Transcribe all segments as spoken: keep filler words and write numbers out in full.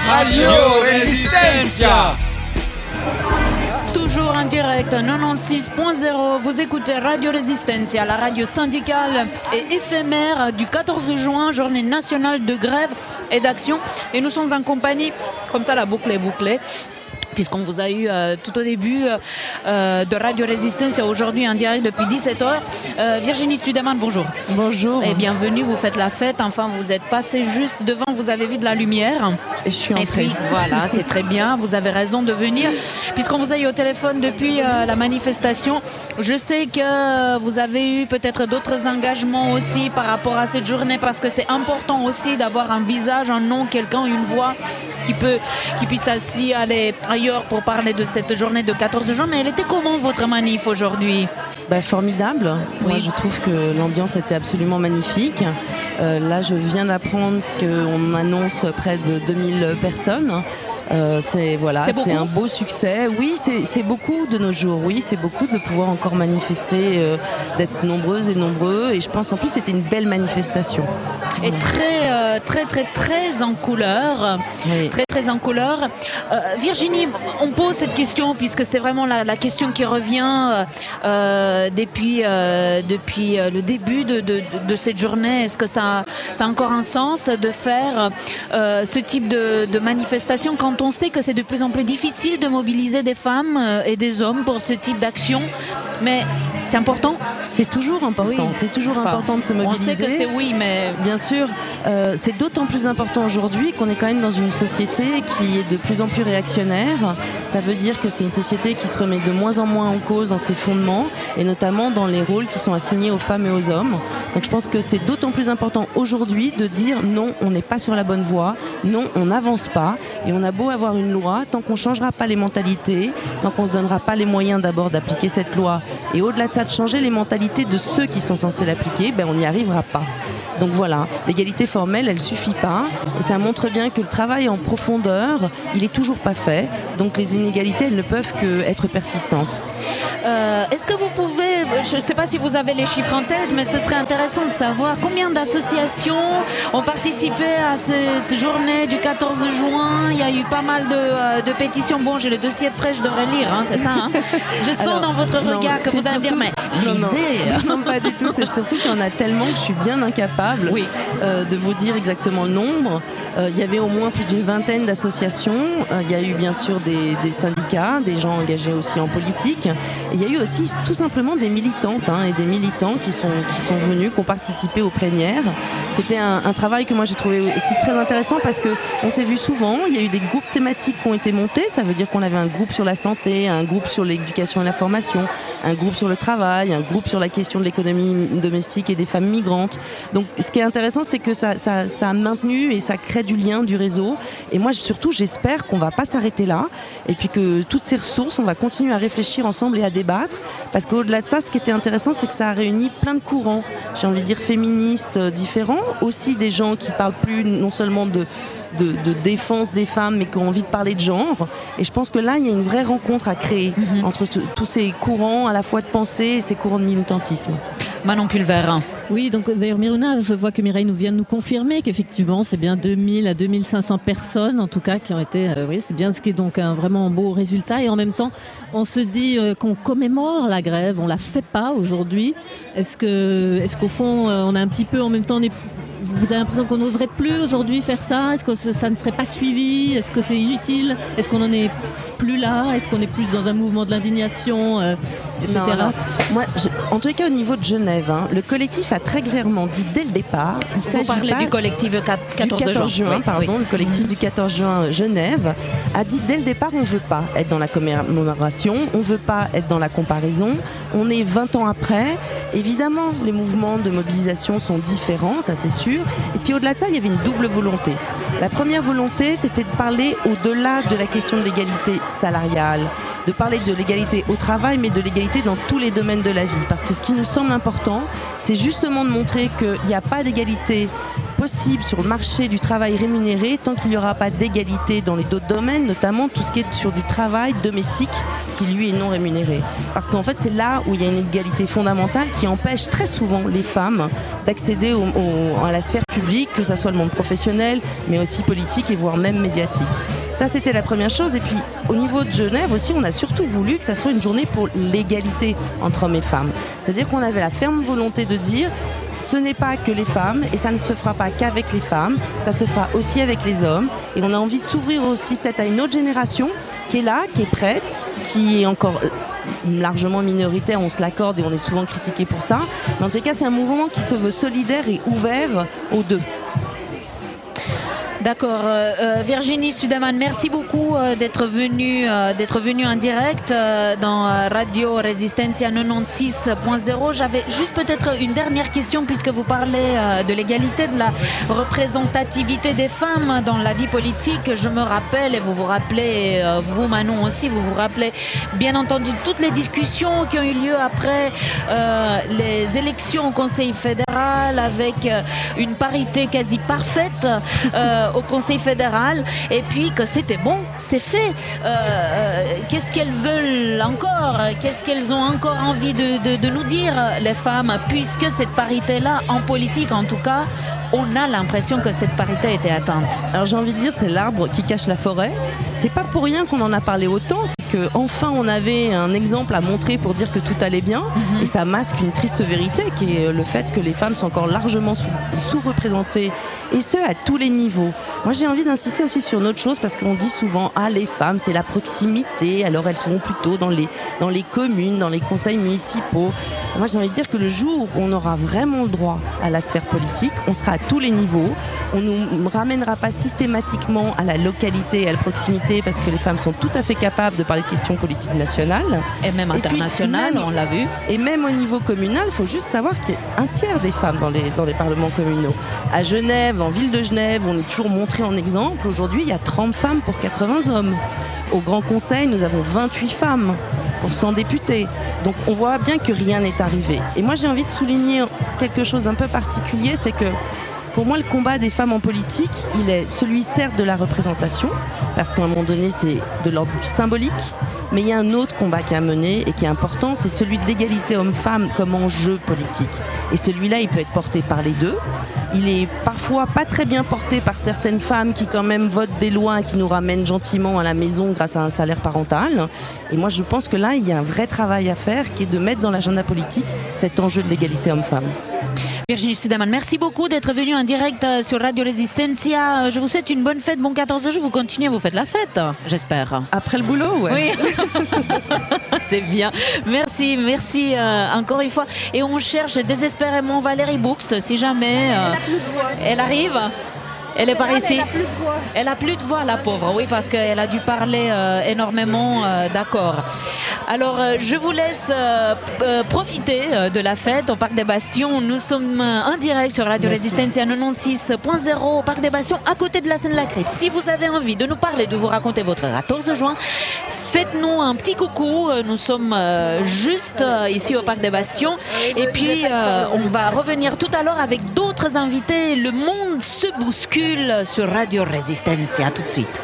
Radio Resistencia. Toujours en direct, quatre-vingt-seize point zéro, vous écoutez Radio Resistencia, la radio syndicale et éphémère du quatorze juin, journée nationale de grève et d'action. Et nous sommes en compagnie, comme ça la boucle est bouclée, puisqu'on vous a eu euh, tout au début euh, de Radio Resistencia, aujourd'hui en direct depuis dix-sept heures. Euh, Virginie Studeman, bonjour. Bonjour. Et bienvenue, vous faites la fête, enfin vous êtes passé juste devant, vous avez vu de la lumière. Et je suis entrée. Et puis voilà, c'est très bien, vous avez raison de venir, puisqu'on vous a eu au téléphone depuis euh, la manifestation. Je sais que vous avez eu peut-être d'autres engagements aussi par rapport à cette journée, parce que c'est important aussi d'avoir un visage, un nom, quelqu'un, une voix qui peut, qui puisse aussi aller ailleurs pour parler de cette journée de quatorze juin. Mais elle était comment votre manif aujourd'hui ? Bah, formidable. Oui. Moi, je trouve que l'ambiance était absolument magnifique. Euh, là, je viens d'apprendre qu'on annonce près de deux mille personnes. Euh, c'est voilà, c'est, c'est un beau succès. Oui, c'est, c'est beaucoup de nos jours. Oui, c'est beaucoup de pouvoir encore manifester, euh, d'être nombreuses et nombreux. Et je pense en plus c'était une belle manifestation. Et très, euh, très, très, très en couleur. Oui. Très, très en couleur. Euh, Virginie, on pose cette question puisque c'est vraiment la, la question qui revient euh, depuis, euh, depuis le début de, de, de cette journée. Est-ce que ça, ça a encore un sens de faire euh, ce type de, de manifestation quand on sait que c'est de plus en plus difficile de mobiliser des femmes et des hommes pour ce type d'action, mais c'est important. C'est toujours important, oui. c'est toujours enfin, important de se mobiliser. On sait que c'est oui, mais... Bien sûr, euh, c'est d'autant plus important aujourd'hui qu'on est quand même dans une société qui est de plus en plus réactionnaire. Ça veut dire que c'est une société qui se remet de moins en moins en cause dans ses fondements, et notamment dans les rôles qui sont assignés aux femmes et aux hommes. Donc je pense que c'est d'autant plus important aujourd'hui de dire non, on n'est pas sur la bonne voie, non, on n'avance pas, et on a beau avoir une loi, tant qu'on ne changera pas les mentalités, tant qu'on ne se donnera pas les moyens d'abord d'appliquer cette loi, et au-delà de ça, de changer les mentalités de ceux qui sont censés l'appliquer, ben on n'y arrivera pas. Donc voilà, l'égalité formelle, elle suffit pas, et ça montre bien que le travail en profondeur, il est toujours pas fait, donc les inégalités, elles ne peuvent qu'être persistantes. Euh, est-ce que vous pouvez, je ne sais pas si vous avez les chiffres en tête, mais ce serait intéressant de savoir combien d'associations ont participé à cette journée du quatorze juin. Il y a eu pas mal de, de pétitions. Bon, j'ai le dossier de près, je devrais lire, hein, c'est ça hein. Je sens alors, dans votre non, regard que vous allez dire, mais lisez. Non, non, pas du tout, c'est surtout qu'il y en a tellement que je suis bien incapable oui. euh, de vous dire exactement le nombre. Euh, il y avait au moins plus d'une vingtaine d'associations. Euh, il y a eu bien sûr des, des syndicats, des gens engagés aussi en politique. Et il y a eu aussi tout simplement des militantes hein, et des militants qui sont, qui sont venus, qui ont participé aux plénières. C'était un, un travail que moi j'ai trouvé aussi très intéressant parce qu'on s'est vu souvent, il y a eu des groupes thématiques qui ont été montés, ça veut dire qu'on avait un groupe sur la santé, un groupe sur l'éducation et la formation, un groupe sur le travail, un groupe sur la question de l'économie domestique et des femmes migrantes. Donc ce qui est intéressant, c'est que ça, ça, ça a maintenu et ça crée du lien, du réseau. Et moi surtout j'espère qu'on ne va pas s'arrêter là et puis que toutes ces ressources, on va continuer à réfléchir ensemble et à débattre, parce qu'au-delà de ça, ce qui était intéressant, c'est que ça a réuni plein de courants, j'ai envie de dire féministes euh, différents, aussi des gens qui parlent plus non seulement de, de, de défense des femmes, mais qui ont envie de parler de genre, et je pense que là, il y a une vraie rencontre à créer mm-hmm. entre t- tous ces courants à la fois de pensée et ces courants de militantisme. Manon Pulver. Oui, donc d'ailleurs Miruna, je vois que Mireille nous vient de nous confirmer qu'effectivement c'est bien deux mille à deux mille cinq cents personnes en tout cas qui ont été, euh, oui c'est bien ce qui est donc un vraiment beau résultat, et en même temps on se dit euh, qu'on commémore la grève, on la fait pas aujourd'hui. Est-ce que, est-ce qu'au fond euh, on a un petit peu en même temps on est... Vous avez l'impression qu'on n'oserait plus aujourd'hui faire ça ? Est-ce que ça ne serait pas suivi ? Est-ce que c'est inutile ? Est-ce qu'on n'en est plus là ? Est-ce qu'on est plus dans un mouvement de l'indignation, euh, et cetera. Non, non. Moi, je, en tout cas, au niveau de Genève, hein, le collectif a très clairement dit dès le départ, il Vous s'agit parlez pas du collectif quatorze du quatorze juin, oui, pardon, oui. le collectif mmh. du quatorze juin Genève a dit dès le départ, on ne veut pas être dans la commémoration, on ne veut pas être dans la comparaison. On est vingt ans après. Évidemment, les mouvements de mobilisation sont différents, ça c'est sûr. Et puis au-delà de ça, il y avait une double volonté. La première volonté, c'était de parler au-delà de la question de l'égalité salariale, de parler de l'égalité au travail, mais de l'égalité dans tous les domaines de la vie. Parce que ce qui nous semble important, c'est justement de montrer qu'il n'y a pas d'égalité possible sur le marché du travail rémunéré tant qu'il n'y aura pas d'égalité dans les d'autres domaines, notamment tout ce qui est sur du travail domestique qui lui est non rémunéré. Parce qu'en fait c'est là où il y a une égalité fondamentale qui empêche très souvent les femmes d'accéder au, au, à la sphère publique, que ce soit le monde professionnel, mais aussi politique et voire même médiatique. Ça, c'était la première chose. Et puis, au niveau de Genève aussi, on a surtout voulu que ça soit une journée pour l'égalité entre hommes et femmes. C'est-à-dire qu'on avait la ferme volonté de dire ce n'est pas que les femmes, et ça ne se fera pas qu'avec les femmes, ça se fera aussi avec les hommes. Et on a envie de s'ouvrir aussi peut-être à une autre génération qui est là, qui est prête, qui est encore largement minoritaire, on se l'accorde et on est souvent critiqué pour ça. Mais en tout cas, c'est un mouvement qui se veut solidaire et ouvert aux deux. D'accord. Euh, Virginie Studeman, merci beaucoup euh, d'être venue euh, d'être venue en direct euh, dans euh, Radio Resistencia quatre-vingt-seize point zéro. J'avais juste peut-être une dernière question puisque vous parlez euh, de l'égalité, de la représentativité des femmes dans la vie politique. Je me rappelle, et vous vous rappelez, euh, vous Manon aussi, vous vous rappelez bien entendu toutes les discussions qui ont eu lieu après euh, les élections au Conseil fédéral avec euh, une parité quasi parfaite euh, au Conseil fédéral, et puis que c'était bon, c'est fait. Euh, euh, qu'est-ce qu'elles veulent encore? Qu'est-ce qu'elles ont encore envie de, de, de nous dire, les femmes, puisque cette parité-là, en politique en tout cas, on a l'impression que cette parité a été atteinte. Alors j'ai envie de dire, c'est l'arbre qui cache la forêt. C'est pas pour rien qu'on en a parlé autant, c'est qu'enfin on avait un exemple à montrer pour dire que tout allait bien, mm-hmm. et ça masque une triste vérité qui est le fait que les femmes sont encore largement sous, sous-représentées, et ce à tous les niveaux. Moi j'ai envie d'insister aussi sur une autre chose, parce qu'on dit souvent ah les femmes c'est la proximité, alors elles seront plutôt dans les, dans les communes, dans les conseils municipaux. Moi j'ai envie de dire que le jour où on aura vraiment le droit à la sphère politique, on sera à tous les niveaux, on ne nous ramènera pas systématiquement à la localité et à la proximité, parce que les femmes sont tout à fait capables de parler de questions politiques nationales. Et même internationales, on l'a vu. Et même au niveau communal, il faut juste savoir qu'il y a un tiers des femmes dans les, dans les parlements communaux. À Genève, en ville de Genève, on est toujours montré en exemple. Aujourd'hui, il y a trente femmes pour quatre-vingts hommes. Au Grand Conseil, nous avons vingt-huit femmes pour cent députés. Donc on voit bien que rien n'est arrivé. Et moi j'ai envie de souligner quelque chose d'un peu particulier, c'est que pour moi le combat des femmes en politique, il est celui certes de la représentation, parce qu'à un moment donné c'est de l'ordre du symbolique, mais il y a un autre combat qui est à mener et qui est important, c'est celui de l'égalité homme-femme comme enjeu politique. Et celui-là il peut être porté par les deux. Il est parfois pas très bien porté par certaines femmes qui quand même votent des lois qui nous ramènent gentiment à la maison grâce à un salaire parental. Et moi je pense que là il y a un vrai travail à faire qui est de mettre dans l'agenda politique cet enjeu de l'égalité homme-femme. Virginie Studeman, merci beaucoup d'être venue en direct sur Radio Resistencia. Je vous souhaite une bonne fête, bon quatorze jours. Vous continuez, vous faites la fête, j'espère. Après le boulot, ouais. Oui, c'est bien. Merci, merci euh, encore une fois. Et on cherche désespérément Valérie Boux, si jamais euh, elle arrive. Elle est par ici. Elle a plus de voix. Elle a plus de voix, la pauvre, oui, parce qu'elle a dû parler euh, énormément, euh, d'accord. Alors, euh, je vous laisse euh, euh, profiter euh, de la fête au Parc des Bastions. Nous sommes euh, en direct sur Radio Merci. Resistencia quatre-vingt-seize point zéro au Parc des Bastions, à côté de la scène de la crypte. Si vous avez envie de nous parler, de vous raconter votre quatorze juin, faites-nous un petit coucou. Nous sommes euh, juste euh, ici au Parc des Bastions. Et puis, euh, on va revenir tout à l'heure avec d'autres invités. Le monde se bouscule sur Radio Resistencia. Tout de suite.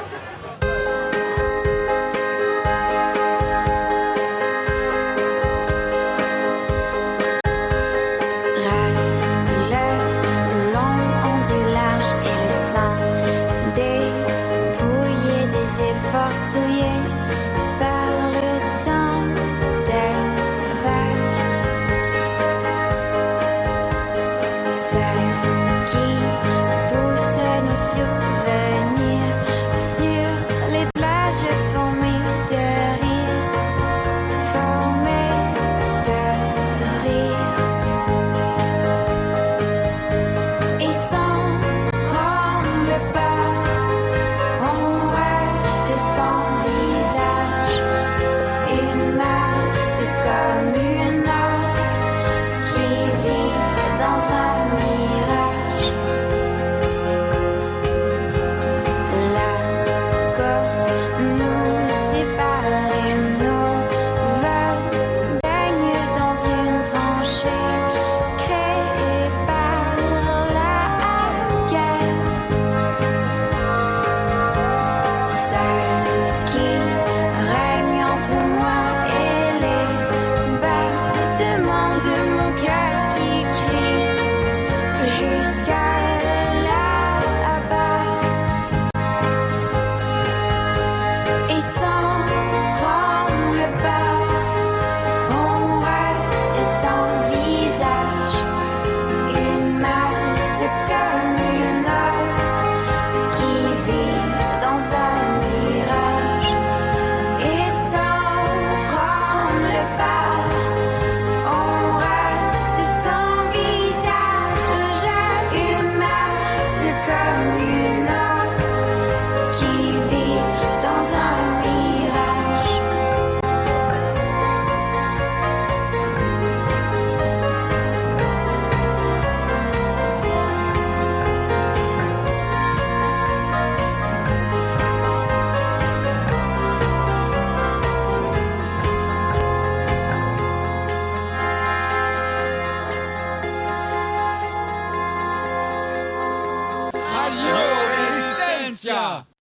Comme une autre qui vit dans un miroir. Radio Resistencia!